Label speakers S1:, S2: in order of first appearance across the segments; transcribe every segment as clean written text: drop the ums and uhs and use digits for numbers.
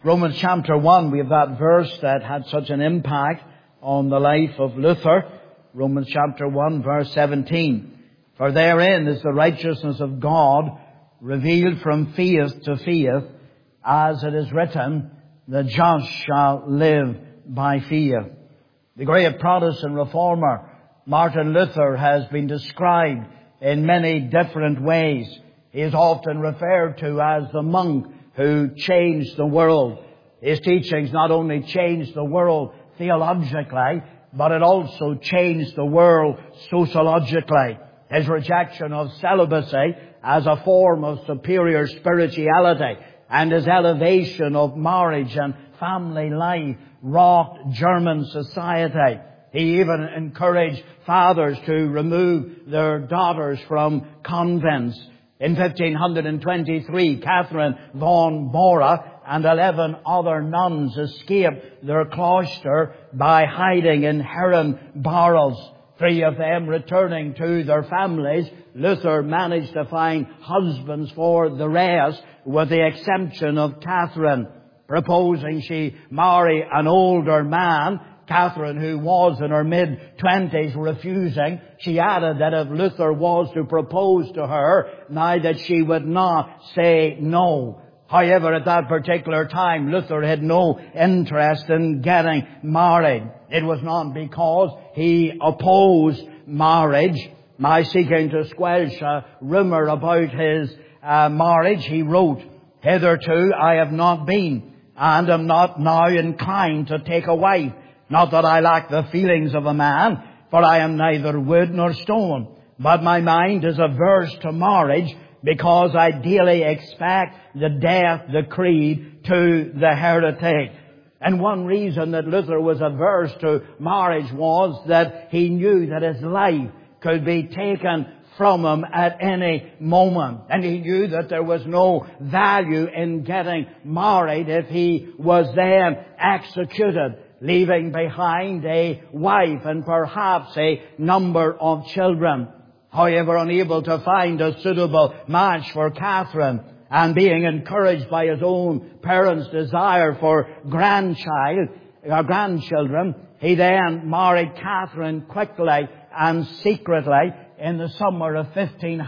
S1: Romans chapter 1, we have that verse that had such an impact on the life of Luther. Romans chapter 1, verse 17. For therein is the righteousness of God revealed from faith to faith, as it is written, the just shall live by faith. The great Protestant reformer, Martin Luther, has been described in many different ways. He is often referred to as the monk who changed the world. His teachings not only changed the world theologically, but it also changed the world sociologically. His rejection of celibacy as a form of superior spirituality and his elevation of marriage and family life rocked German society. He even encouraged fathers to remove their daughters from convents. In 1523, Catherine von Bora and 11 other nuns escaped their cloister by hiding in harem barrels. 3 of them returning to their families, Luther managed to find husbands for the rest, with the exception of Catherine. Proposing she marry an older man, Catherine, who was in her mid-20s, refusing, she added that if Luther was to propose to her, now that she would not say no. However, at that particular time, Luther had no interest in getting married. It was not because he opposed marriage. By seeking to squelch a rumor about his marriage, he wrote, "Hitherto I have not been, and am not now inclined to take a wife. Not that I lack the feelings of a man, for I am neither wood nor stone. But my mind is averse to marriage, because I daily expect the death decreed to the heretic." And one reason that Luther was averse to marriage was that he knew that his life could be taken from him at any moment. And he knew that there was no value in getting married if he was then executed, leaving behind a wife and perhaps a number of children. However, unable to find a suitable match for Catherine, and being encouraged by his own parents' desire for grandchildren, he then married Catherine quickly and secretly in the summer of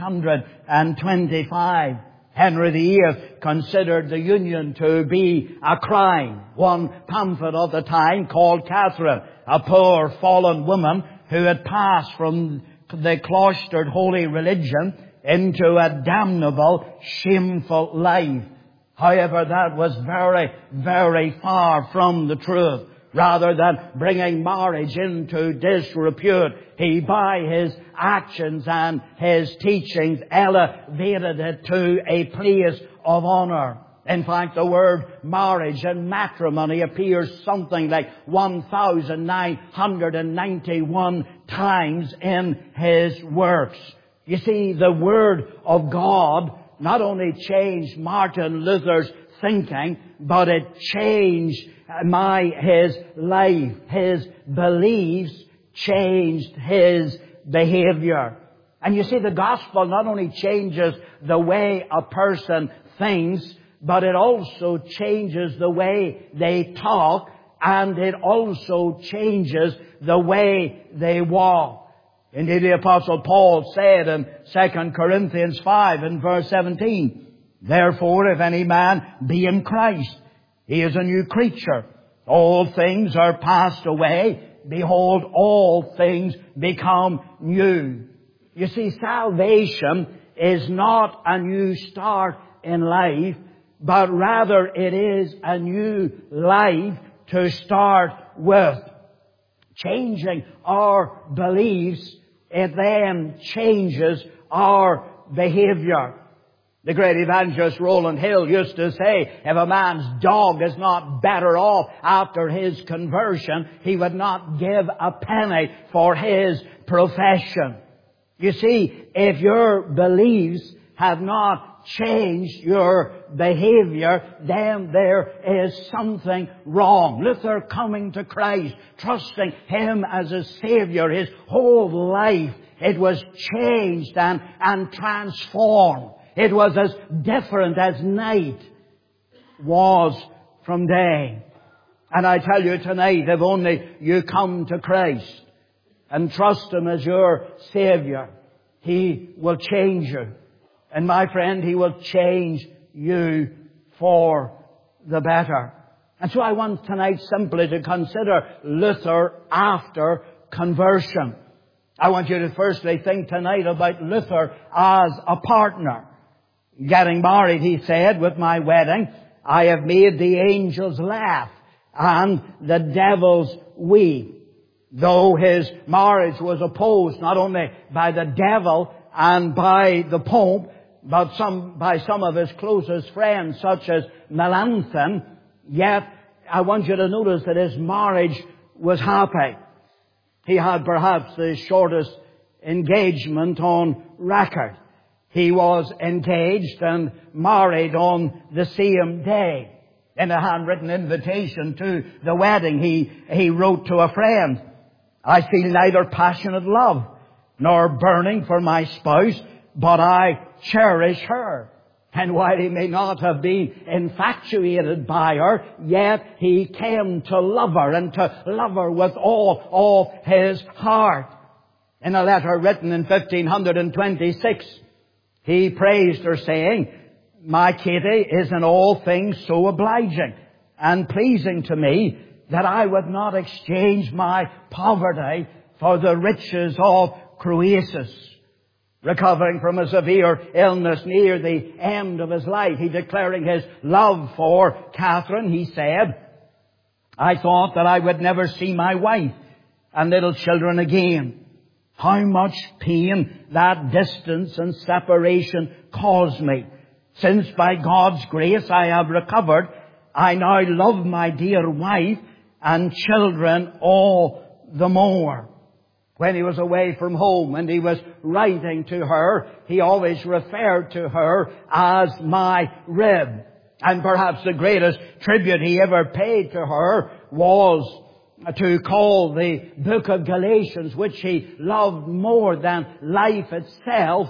S1: 1525. Henry VIII considered the union to be a crime. One pamphlet of the time called Catherine a poor fallen woman who had passed from the cloistered holy religion into a damnable, shameful life. However, that was very, very far from the truth. Rather than bringing marriage into disrepute, he, by his actions and his teachings, elevated it to a place of honor. In fact, the word marriage and matrimony appears something like 1,991 times in his works. You see, the Word of God not only changed Martin Luther's thinking, but it changed his life. His beliefs changed his behavior. And you see, the gospel not only changes the way a person thinks, but it also changes the way they talk, and it also changes the way they walk. Indeed, the Apostle Paul said in 2 Corinthians 5 and verse 17, "Therefore, if any man be in Christ, he is a new creature. All things are passed away. Behold, all things become new." You see, salvation is not a new start in life, but rather it is a new life to start with. Changing our beliefs, it then changes our behavior. The great evangelist Rowland Hill used to say, if a man's dog is not better off after his conversion, he would not give a penny for his profession. You see, if your beliefs have not changed your behavior, then there is something wrong. Luther, coming to Christ, trusting Him as a Savior, his whole life, it was changed and transformed. It was as different as night was from day. And I tell you tonight, if only you come to Christ and trust Him as your Savior, He will change you. And my friend, He will change you for the better. And so I want tonight simply to consider Luther after conversion. I want you to firstly think tonight about Luther as a partner. Getting married, he said, with my wedding, I have made the angels laugh and the devils weep. Though his marriage was opposed not only by the devil and by the Pope, but by some of his closest friends, such as Melanchthon, yet I want you to notice that his marriage was happy. He had perhaps the shortest engagement on record. He was engaged and married on the same day. In a handwritten invitation to the wedding, he wrote to a friend, I feel neither passionate love nor burning for my spouse, but I cherish her. And while he may not have been infatuated by her, yet he came to love her and to love her with all of his heart. In a letter written in 1526, he praised her, saying, my Katie is in all things so obliging and pleasing to me that I would not exchange my poverty for the riches of Croesus. Recovering from a severe illness near the end of his life, he declaring his love for Catherine, he said, I thought that I would never see my wife and little children again. How much pain that distance and separation caused me. Since by God's grace I have recovered, I now love my dear wife and children all the more. When he was away from home and he was writing to her, he always referred to her as my rib. And perhaps the greatest tribute he ever paid to her was to call the book of Galatians, which he loved more than life itself,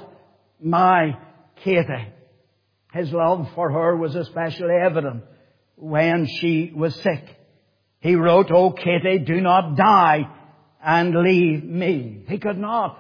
S1: my Katie. His love for her was especially evident when she was sick. He wrote, "Oh, Katie, do not die and leave me." He could not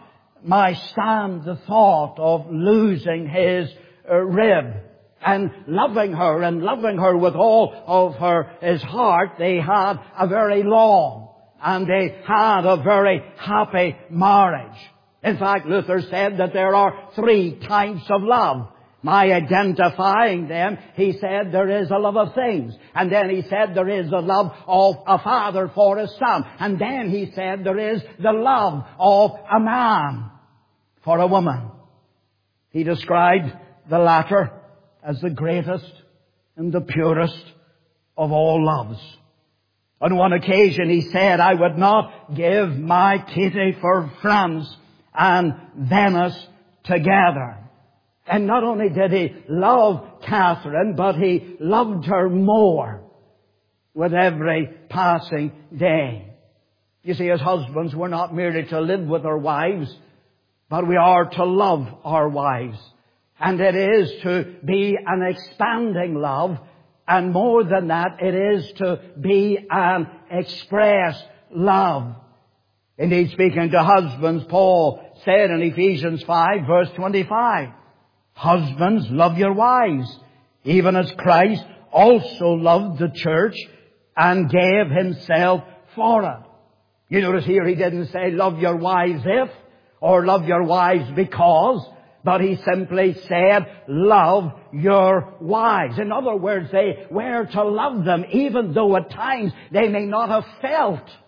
S1: stand the thought of losing his rib. And loving her with all of his heart, they had a very long and they had a very happy marriage. In fact, Luther said that there are 3 types of love. By identifying them, he said there is a love of things. And then he said there is a love of a father for his son. And then he said there is the love of a man for a woman. He described the latter as the greatest and the purest of all loves. On one occasion he said, "I would not give my Katie for France and Venice together." And not only did he love Catherine, but he loved her more with every passing day. You see, as husbands, we're not merely to live with our wives, but we are to love our wives. And it is to be an expanding love. And more than that, it is to be an express love. Indeed, speaking to husbands, Paul said in Ephesians 5, verse 25, "Husbands, love your wives, even as Christ also loved the church and gave himself for it." You notice here he didn't say love your wives if, or love your wives because, but he simply said love your wives. In other words, they were to love them even though at times they may not have felt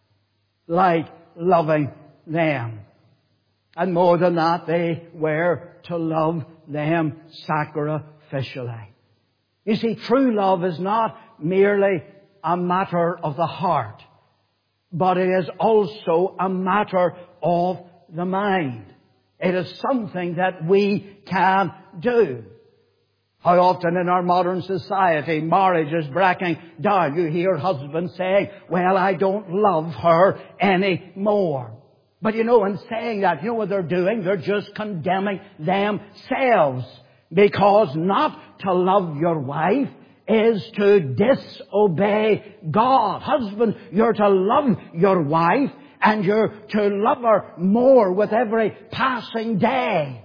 S1: like loving them. And more than that, they were to love them sacrificially. You see, true love is not merely a matter of the heart, but it is also a matter of the mind. It is something that we can do. How often in our modern society, marriage is breaking down. You hear husbands saying, "Well, I don't love her anymore." But in saying that, you know what they're doing? They're just condemning themselves. Because not to love your wife is to disobey God. Husband, you're to love your wife, and you're to love her more with every passing day.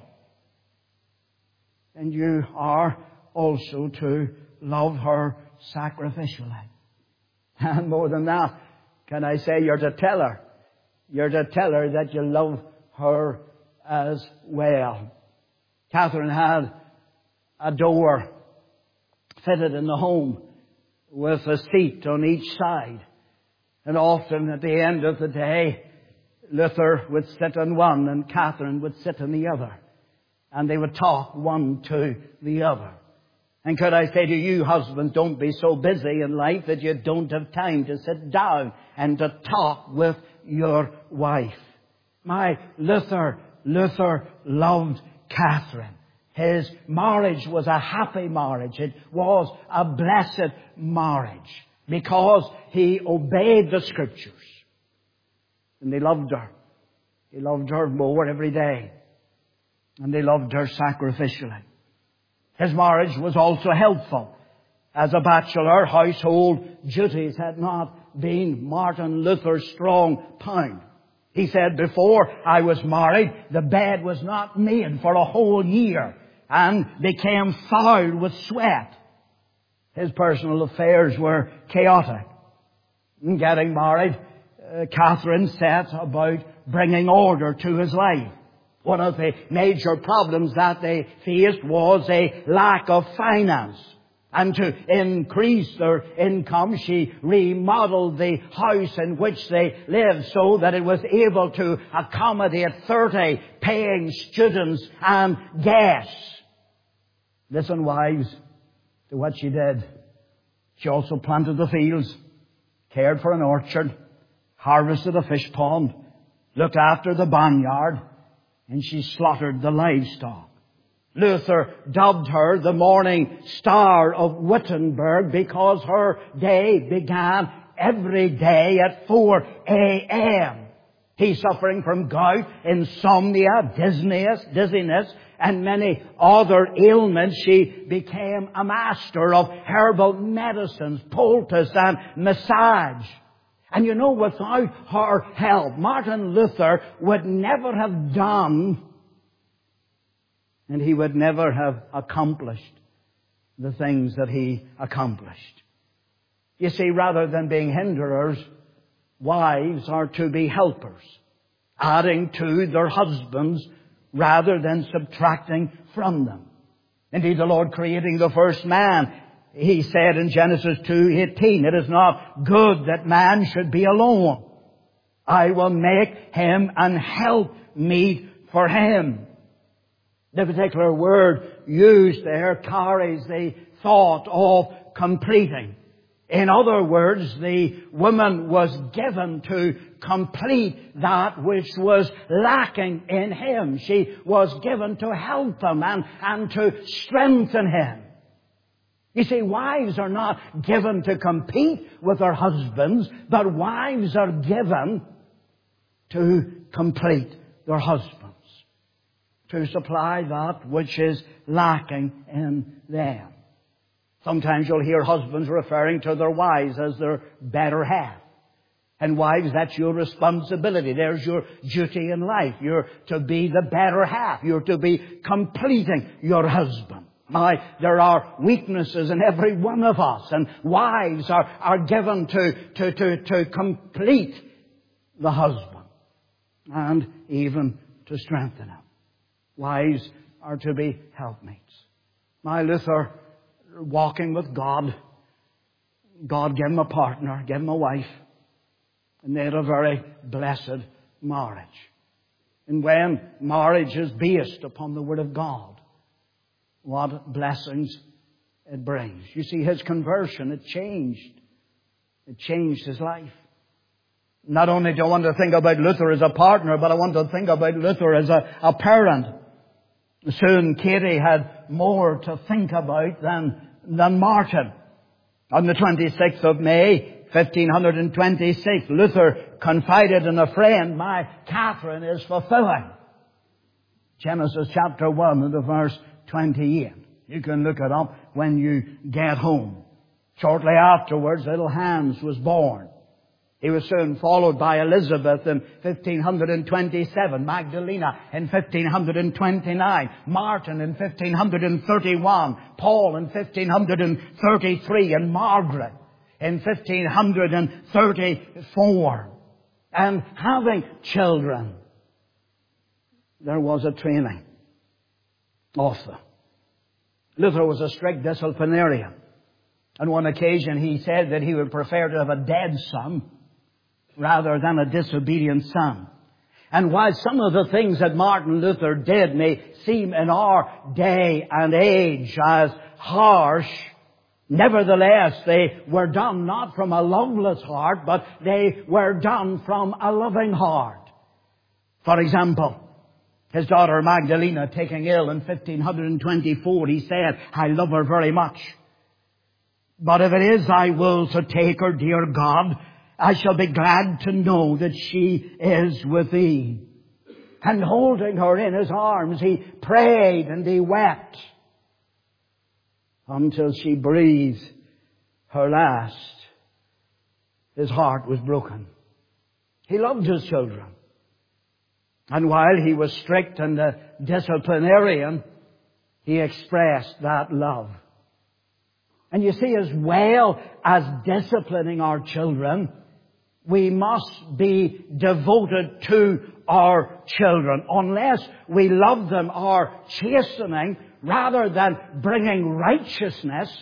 S1: And you are also to love her sacrificially. And more than that, can I say, you're to tell her. You're to tell her that you love her as well. Catherine had a door fitted in the home with a seat on each side. And often at the end of the day, Luther would sit on one and Catherine would sit on the other. And they would talk one to the other. And could I say to you, husbands, don't be so busy in life that you don't have time to sit down and to talk with your wife. My Luther loved Catherine. His marriage was a happy marriage. It was a blessed marriage because he obeyed the Scriptures. And they loved her. He loved her more every day. And they loved her sacrificially. His marriage was also helpful. As a bachelor, household duties had not been Martin Luther's strong point. He said, before I was married, the bed was not made for a whole year and became foul with sweat. His personal affairs were chaotic. In getting married, Catherine set about bringing order to his life. One of the major problems that they faced was a lack of finance. And to increase their income, she remodeled the house in which they lived so that it was able to accommodate 30 paying students and guests. Listen, wives, to what she did. She also planted the fields, cared for an orchard, harvested a fish pond, looked after the barnyard, and she slaughtered the livestock. Luther dubbed her the morning star of Wittenberg because her day began every day at 4 a.m. He, suffering from gout, insomnia, dizziness, and many other ailments, she became a master of herbal medicines, poultice, and massage. And you know, without her help, Martin Luther would never have done, and he would never have accomplished the things that he accomplished. You see, rather than being hinderers, wives are to be helpers, adding to their husbands rather than subtracting from them. Indeed, the Lord creating the first man, He said in Genesis 2:18, it is not good that man should be alone. I will make him an helpmeet for him. The particular word used there carries the thought of completing. In other words, the woman was given to complete that which was lacking in him. She was given to help him and to strengthen him. You see, wives are not given to compete with their husbands, but wives are given to complete their husbands, to supply that which is lacking in them. Sometimes you'll hear husbands referring to their wives as their better half. And wives, that's your responsibility. There's your duty in life. You're to be the better half. You're to be completing your husband. There are weaknesses in every one of us, and wives are given to complete the husband and even to strengthen him. Wives are to be helpmates. Luther, walking with God, God gave him a partner, gave him a wife, and they had a very blessed marriage. And when marriage is based upon the Word of God, what blessings it brings. You see, his conversion, it changed. It changed his life. Not only do I want to think about Luther as a partner, but I want to think about Luther as a parent. Soon Katie had more to think about than Martin. On the 26th of May, 1526, Luther confided in a friend, my Catherine is fulfilling. Genesis chapter 1 and the verse 28. You can look it up when you get home. Shortly afterwards, little Hans was born. He was soon followed by Elizabeth in 1527, Magdalena in 1529, Martin in 1531, Paul in 1533, and Margaret in 1534. And having children, there was a training of them. Luther was a strict disciplinarian. On one occasion he said that he would prefer to have a dead son rather than a disobedient son. And while some of the things that Martin Luther did may seem in our day and age as harsh, nevertheless they were done not from a loveless heart, but they were done from a loving heart. For example, his daughter Magdalena taking ill in 1524, he said, "I love her very much. But if it is thy will to take her, dear God, I shall be glad to know that she is with thee." And holding her in his arms, he prayed and he wept until she breathed her last. His heart was broken. He loved his children. And while he was strict and a disciplinarian, he expressed that love. And you see, as well as disciplining our children, we must be devoted to our children. Unless we love them, our chastening, rather than bringing righteousness,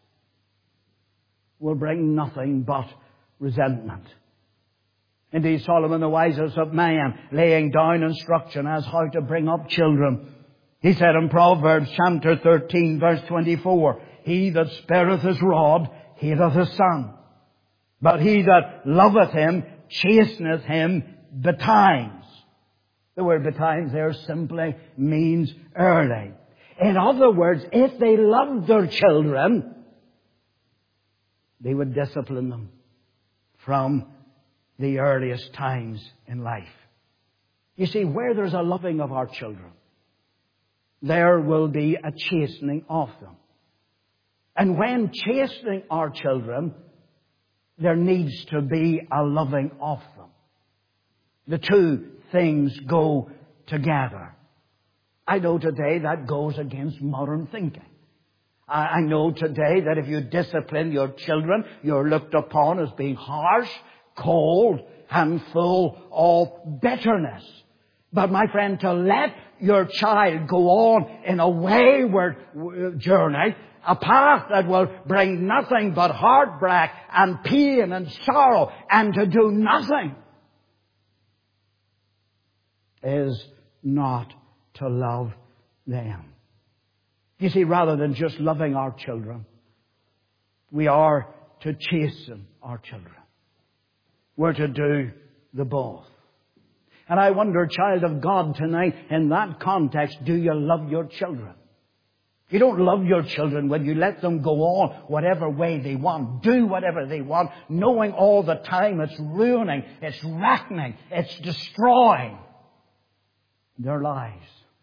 S1: will bring nothing but resentment. Indeed, Solomon, the wisest of men, laying down instruction as how to bring up children, he said in Proverbs chapter 13, verse 24, "He that spareth his rod hateth his son, but he that loveth him chasteneth him betimes." The word betimes there simply means early. In other words, if they loved their children, they would discipline them from the earliest times in life. You see, where there's a loving of our children, there will be a chastening of them. And when chastening our children, there needs to be a loving of them. The two things go together. I know today that goes against modern thinking. I know today that if you discipline your children, you're looked upon as being harsh, cold, and full of bitterness. But my friend, to let your child go on in a wayward journey, a path that will bring nothing but heartbreak and pain and sorrow, and to do nothing, is not to love them. You see, rather than just loving our children, we are to chasten our children. We're to do the both. And I wonder, child of God, tonight, in that context, do you love your children? You don't love your children when you let them go on whatever way they want, do whatever they want, knowing all the time it's ruining, it's wrecking, it's destroying their lives.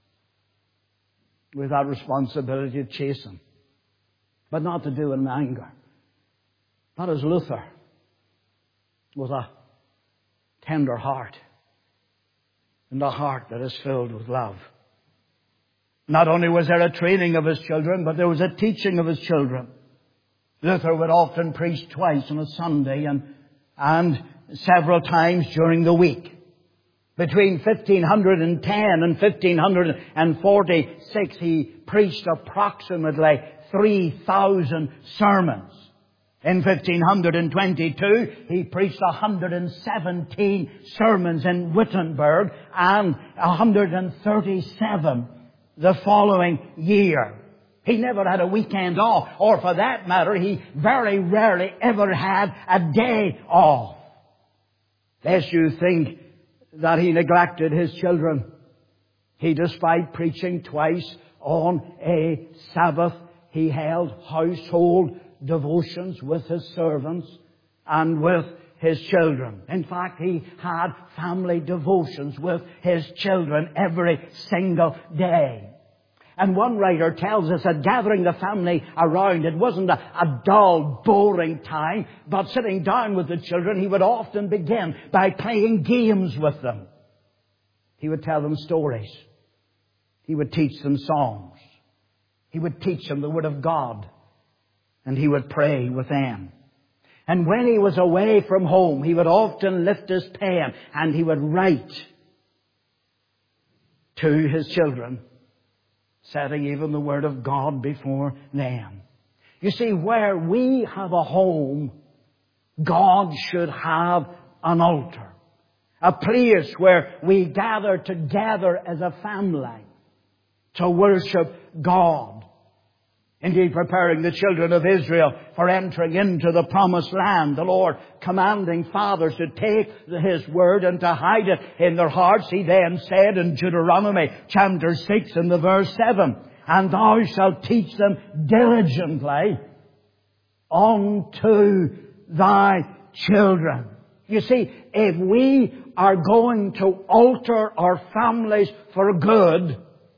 S1: With that responsibility to chasten, but not to do it in anger. Not as Luther, with a tender heart and a heart that is filled with love. Not only was there a training of his children, but there was a teaching of his children. Luther would often preach twice on a Sunday and several times during the week. Between 1510 and 1546, he preached approximately 3,000 sermons. In 1522, he preached 117 sermons in Wittenberg and 137 the following year. He never had a weekend off, or for that matter, he very rarely ever had a day off. Lest you think that he neglected his children, he, despite preaching twice on a Sabbath, he held household devotions with his servants and with his children. In fact, he had family devotions with his children every single day. And one writer tells us that gathering the family around, it wasn't a dull, boring time, but sitting down with the children, he would often begin by playing games with them. He would tell them stories. He would teach them songs. He would teach them the Word of God. And he would pray with them. And when he was away from home, he would often lift his pen and he would write to his children, setting even the Word of God before them. You see, where we have a home, God should have an altar. A place where we gather together as a family to worship God. Indeed, preparing the children of Israel for entering into the promised land, the Lord commanding fathers to take His Word and to hide it in their hearts. He then said in Deuteronomy chapter 6 and the verse 7, "And thou shalt teach them diligently unto thy children." You see, if we are going to alter our families for good,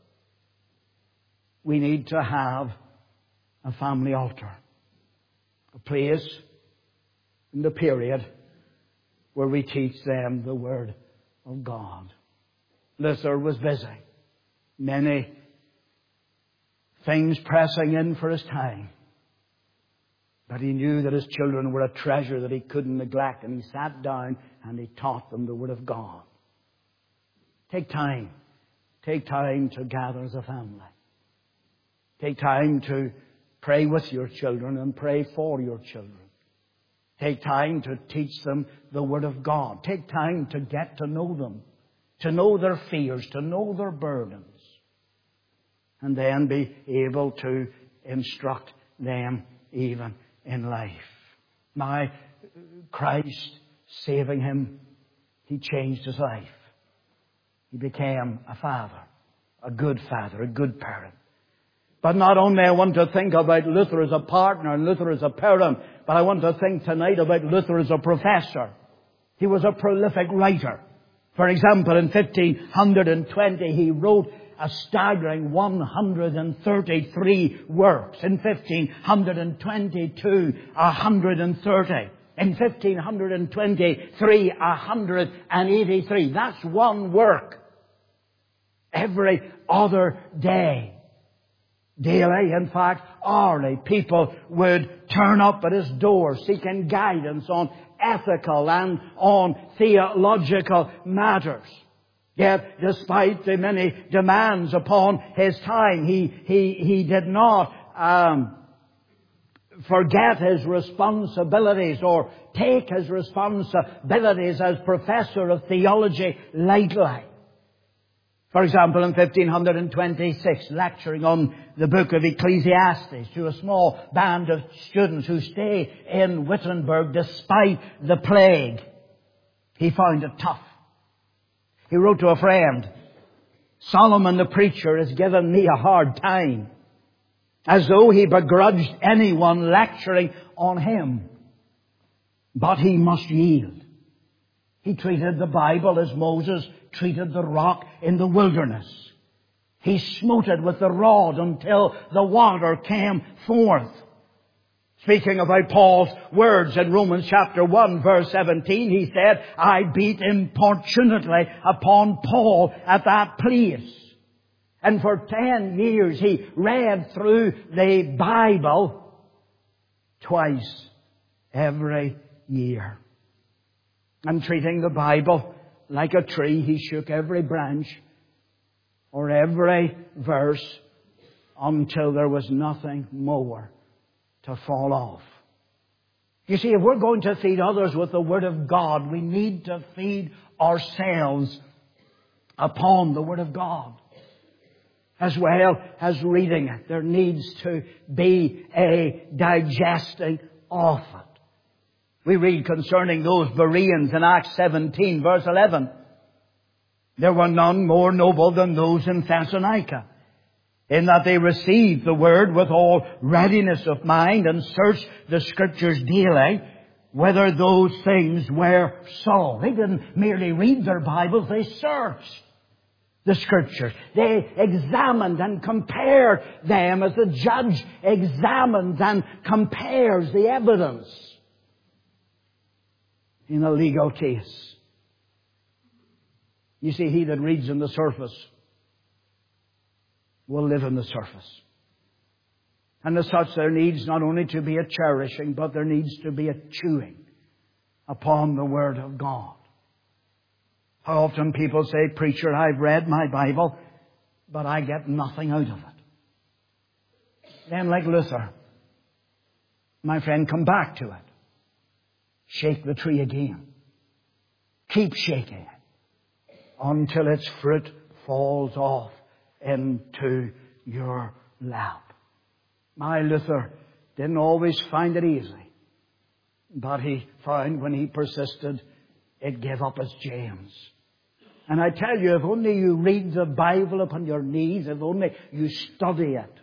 S1: we need to have a family altar. A place and a period where we teach them the Word of God. Luther was busy. Many things pressing in for his time. But he knew that his children were a treasure that he couldn't neglect. And he sat down and he taught them the Word of God. Take time. Take time to gather as a family. Take time to pray with your children and pray for your children. Take time to teach them the Word of God. Take time to get to know them, to know their fears, to know their burdens, and then be able to instruct them even in life. Now, Christ saving him, he changed his life. He became a father, a good parent. But not only I want to think about Luther as a partner and Luther as a parent, but I want to think tonight about Luther as a professor. He was a prolific writer. For example, in 1520 he wrote a staggering 133 works. In 1522, 130. In 1523, 183. That's one work every other day. Daily, in fact, hourly, people would turn up at his door seeking guidance on ethical and on theological matters. Yet, despite the many demands upon his time, he did not forget his responsibilities or take his responsibilities as professor of theology lightly. For example, in 1526, lecturing on the book of Ecclesiastes to a small band of students who stay in Wittenberg despite the plague, he found it tough. He wrote to a friend, "Solomon the preacher has given me a hard time," as though he begrudged anyone lecturing on him. But he must yield. He treated the Bible as Moses treated the rock in the wilderness. He smote it with the rod until the water came forth. Speaking about Paul's words in Romans chapter 1 verse 17, he said, "I beat importunately upon Paul at that place." And for 10 years he read through the Bible twice every year. And treating the Bible like a tree, he shook every branch or every verse until there was nothing more to fall off. You see, if we're going to feed others with the Word of God, we need to feed ourselves upon the Word of God. As well as reading it, there needs to be a digesting of it. We read concerning those Bereans in Acts 17 verse 11. "There were none more noble than those in Thessalonica, in that they received the Word with all readiness of mind and searched the Scriptures daily, whether those things were so." They didn't merely read their Bibles, they searched. the Scriptures. They examined and compared them as the judge examines and compares the evidence in a legal case. You see, he that reads on the surface will live on the surface. And as such, there needs not only to be a cherishing, but there needs to be a chewing upon the Word of God. How often people say, "Preacher, I've read my Bible, but I get nothing out of it." Then, like Luther, my friend, come back to it. Shake the tree again. Keep shaking it until its fruit falls off into your lap. My Luther didn't always find it easy, but he found when he persisted, it gave up its gems. And I tell you, if only you read the Bible upon your knees, if only you study it,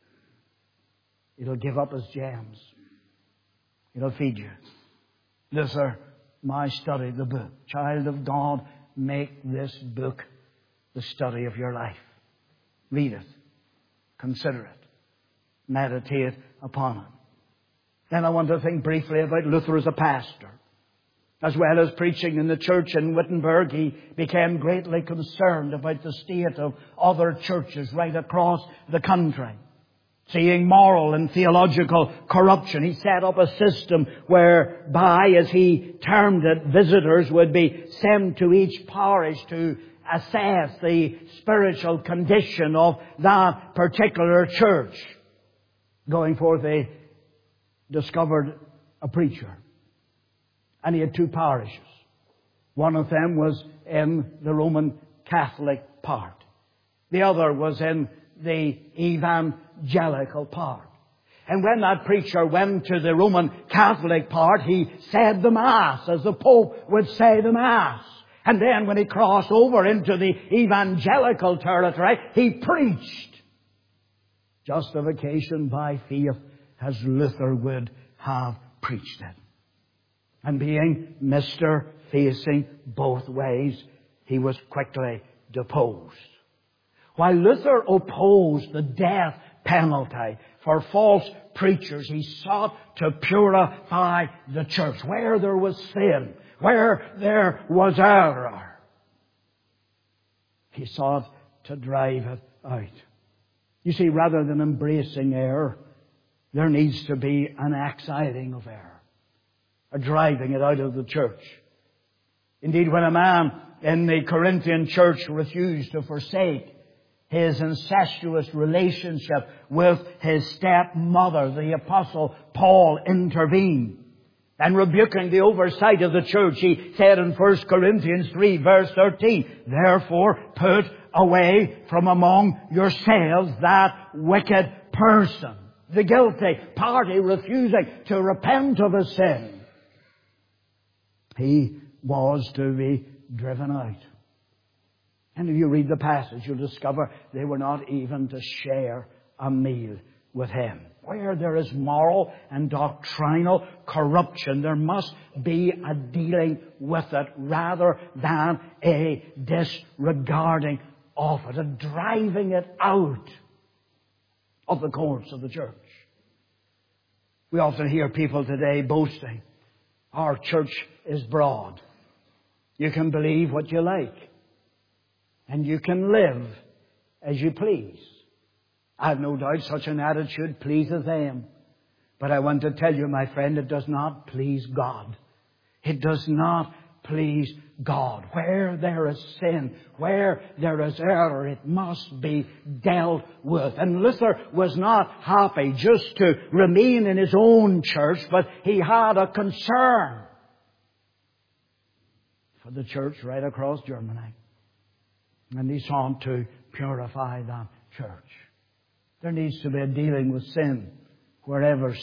S1: it'll give up its gems. It'll feed you. Luther, my study, the book. Child of God, make this book the study of your life. Read it. Consider it. Meditate upon it. Then I want to think briefly about Luther as a pastor. As well as preaching in the church in Wittenberg, he became greatly concerned about the state of other churches right across the country. Seeing moral and theological corruption, he set up a system whereby, as he termed it, visitors would be sent to each parish to assess the spiritual condition of that particular church. Going forth, they discovered a preacher. And he had 2 parishes. One of them was in the Roman Catholic part. The other was in the evangelical part. And when that preacher went to the Roman Catholic part, he said the Mass, as the Pope would say the Mass. And then when he crossed over into the evangelical territory, he preached justification by faith as Luther would have preached it. And being Mr. Facing both ways, he was quickly deposed. While Luther opposed the death penalty for false preachers, he sought to purify the church. Where there was sin, where there was error, he sought to drive it out. You see, rather than embracing error, there needs to be an exiling of error, a driving it out of the church. Indeed, when a man in the Corinthian church refused to forsake his incestuous relationship with his stepmother, the Apostle Paul intervened. And rebuking the oversight of the church, he said in 1 Corinthians 3 verse 13, "Therefore put away from among yourselves that wicked person." The guilty party refusing to repent of his sin, he was to be driven out. And if you read the passage, you'll discover they were not even to share a meal with him. Where there is moral and doctrinal corruption, there must be a dealing with it rather than a disregarding of it, a driving it out of the courts of the church. We often hear people today boasting, "Our church is broad. You can believe what you like. And you can live as you please." I have no doubt such an attitude pleases them. But I want to tell you, my friend, it does not please God. It does not please God. Where there is sin, where there is error, it must be dealt with. And Luther was not happy just to remain in his own church, but he had a concern for the church right across Germany. And he sought to purify that church. There needs to be a dealing with sin wherever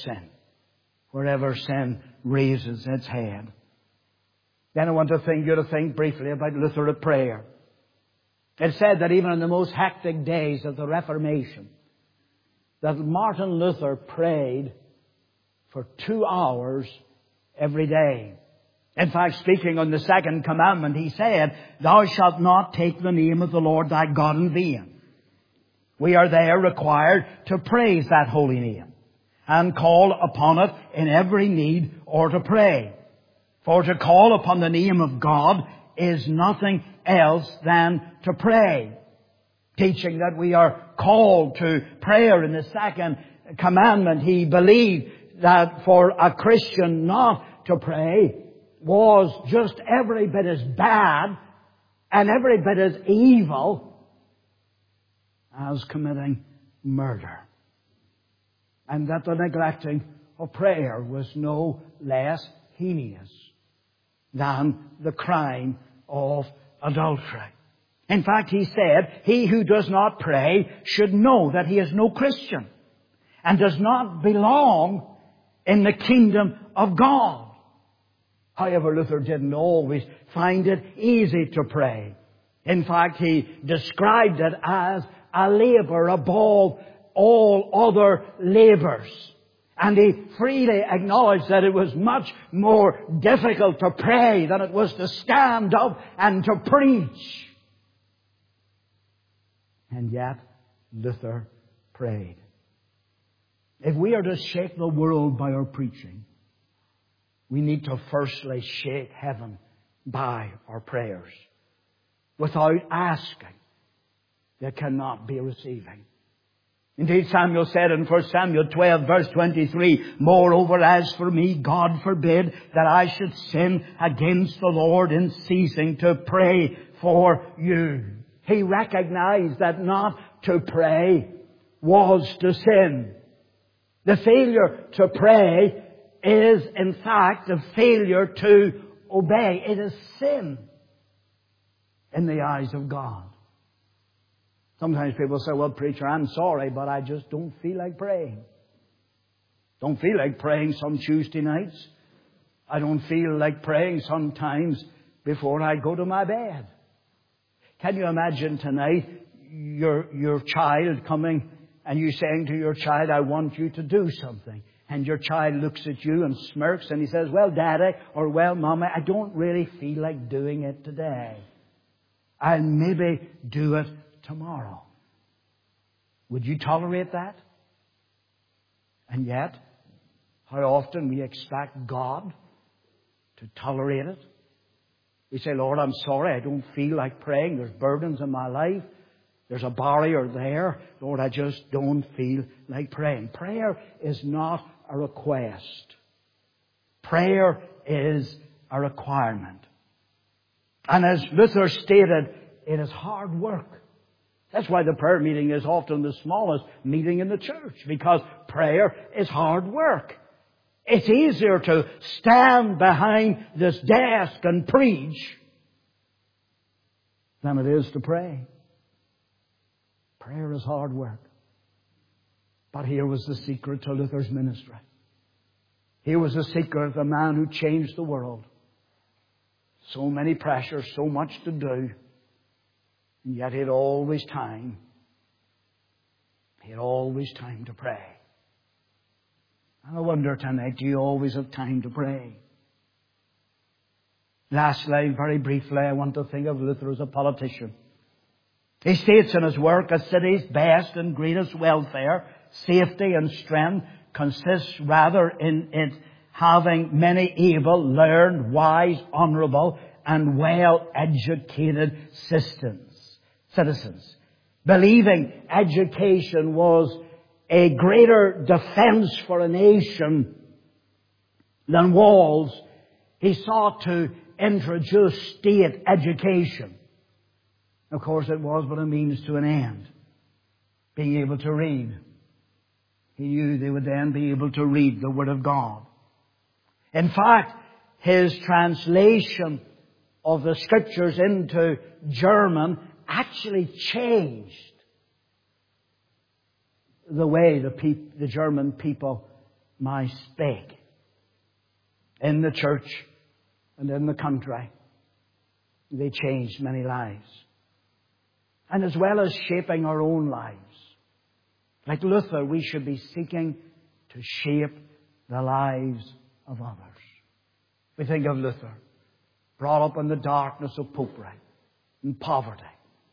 S1: sin raises its head. Then I want you to think briefly about Luther at prayer. It's said that even in the most hectic days of the Reformation, that Martin Luther prayed for 2 hours every day. In fact, speaking on the second commandment, he said, "Thou shalt not take the name of the Lord thy God in vain." We are there required to praise that holy name and call upon it in every need or to pray. For to call upon the name of God is nothing else than to pray. Teaching that we are called to prayer in the second commandment, he believed that for a Christian not to pray was just every bit as bad and every bit as evil as committing murder. And that the neglecting of prayer was no less heinous than the crime of adultery. In fact, he said, "He who does not pray should know that he is no Christian and does not belong in the kingdom of God." However, Luther didn't always find it easy to pray. In fact, he described it as a labour above all other labours. And he freely acknowledged that it was much more difficult to pray than it was to stand up and to preach. And yet, Luther prayed. If we are to shake the world by our preaching, we need to firstly shake heaven by our prayers. Without asking, there cannot be receiving. Indeed, Samuel said in 1 Samuel 12, verse 23, "Moreover, as for me, God forbid that I should sin against the Lord in ceasing to pray for you." He recognized that not to pray was to sin. The failure to pray is, in fact, a failure to obey. It is sin in the eyes of God. Sometimes people say, "Well, preacher, I'm sorry, but I just don't feel like praying. Don't feel like praying some Tuesday nights. I don't feel like praying sometimes before I go to my bed." Can you imagine tonight your child coming and you saying to your child, "I want you to do something." And your child looks at you and smirks and he says, "Well, Daddy," or "Well, Mommy, I don't really feel like doing it today. I'll maybe do it tomorrow." Would you tolerate that? And yet, how often we expect God to tolerate it. We say, "Lord, I'm sorry, I don't feel like praying. There's burdens in my life. There's a barrier there. Lord, I just don't feel like praying." Prayer is not a request. Prayer is a requirement. And as Luther stated, it is hard work. That's why the prayer meeting is often the smallest meeting in the church, because prayer is hard work. It's easier to stand behind this desk and preach than it is to pray. Prayer is hard work. But here was the secret to Luther's ministry. Here was the secret of the man who changed the world. So many pressures, so much to do, and yet he had always time. He had always time to pray. And I wonder tonight, do you always have time to pray? Lastly, very briefly, I want to think of Luther as a politician. He states in his work, "A city's best and greatest welfare, safety and strength consists rather in it having many able, learned, wise, honourable and well-educated citizens." Believing education was a greater defence for a nation than walls, he sought to introduce state education. Of course, it was but a means to an end. Being able to read. He knew they would then be able to read the Word of God. In fact, his translation of the Scriptures into German actually changed the way the German people might speak. In the church and in the country, they changed many lives. And as well as shaping our own lives, like Luther, we should be seeking to shape the lives of others. We think of Luther, brought up in the darkness of popery and poverty.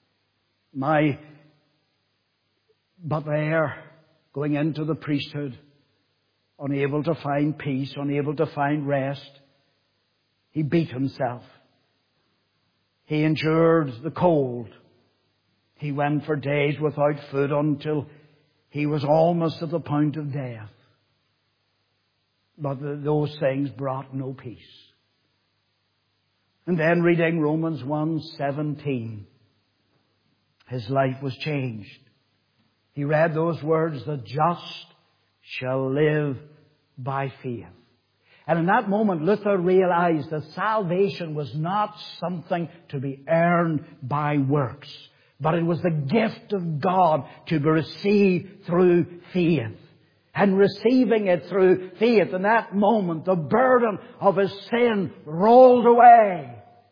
S1: But there, going into the priesthood, unable to find peace, unable to find rest, he beat himself. He endured the cold. He went for days without food until he was almost at the point of death. But those things brought no peace. And then reading Romans 1:17, his life was changed. He read those words, "The just shall live by faith." And in that moment, Luther realized that salvation was not something to be earned by works, but it was the gift of God to be received through faith. And receiving it through faith, in that moment, the burden of his sin rolled away.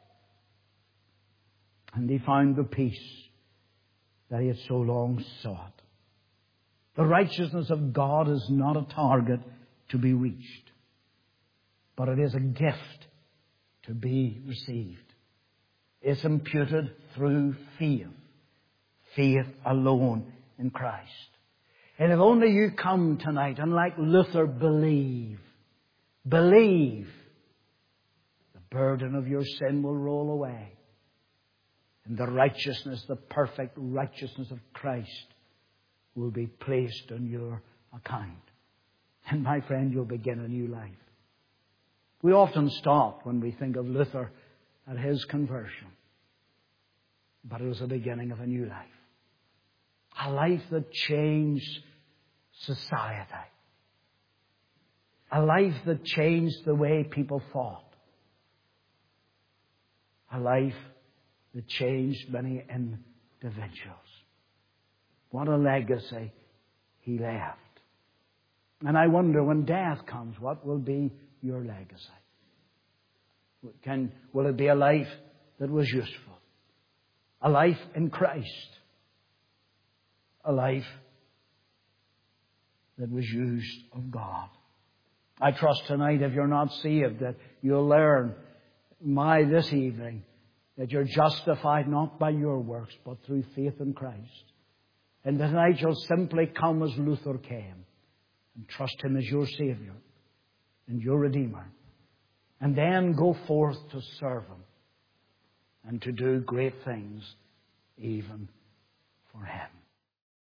S1: And he found the peace that he had so long sought. The righteousness of God is not a target to be reached, but it is a gift to be received. It's imputed through faith. Faith alone in Christ. And if only you come tonight and like Luther believe, the burden of your sin will roll away. And the righteousness, the perfect righteousness of Christ will be placed on your account. And my friend, you'll begin a new life. We often stop when we think of Luther at his conversion. But it was the beginning of a new life. A life that changed society. A life that changed the way people thought. A life that changed many individuals. What a legacy he left. And I wonder, when death comes, what will be your legacy? Will it be a life that was useful? A life in Christ? A life that was used of God? I trust tonight, if you're not saved, that you'll learn this evening that you're justified not by your works, but through faith in Christ. And tonight you'll simply come as Luther came and trust Him as your Savior and your Redeemer. And then go forth to serve Him and to do great things even for Him.